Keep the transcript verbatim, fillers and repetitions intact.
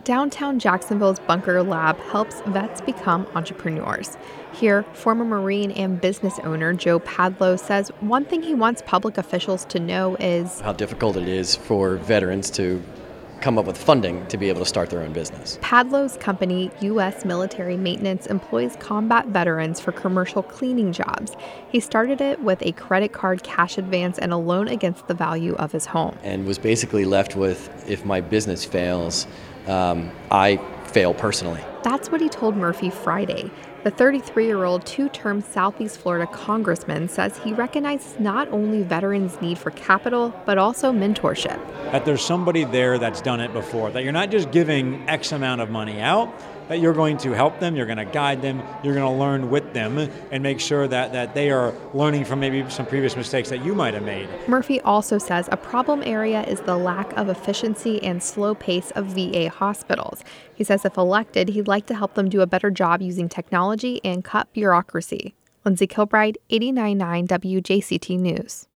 Downtown Jacksonville's Bunker Lab helps vets become entrepreneurs. Here, former Marine and business owner Joe Padlow says one thing he wants public officials to know is how difficult it is for veterans to come up with funding to be able to start their own business. Padlow's company, U S Military Maintenance, employs combat veterans for commercial cleaning jobs. He started it with a credit card cash advance and a loan against the value of his home. And was basically left with, if my business fails, um, I fail personally. That's what he told Murphy Friday. The thirty-three-year-old two-term Southeast Florida congressman says he recognizes not only veterans' need for capital, but also mentorship. That there's somebody there that's done it before, that you're not just giving X amount of money out, that you're going to help them, you're going to guide them, you're going to learn with them and make sure that, that they are learning from maybe some previous mistakes that you might have made. Murphy also says a problem area is the lack of efficiency and slow pace of V A hospitals. He says if elected, he'd like to help them do a better job using technology and cut bureaucracy. Lindsay Kilbride, eighty-nine point nine W J C T News.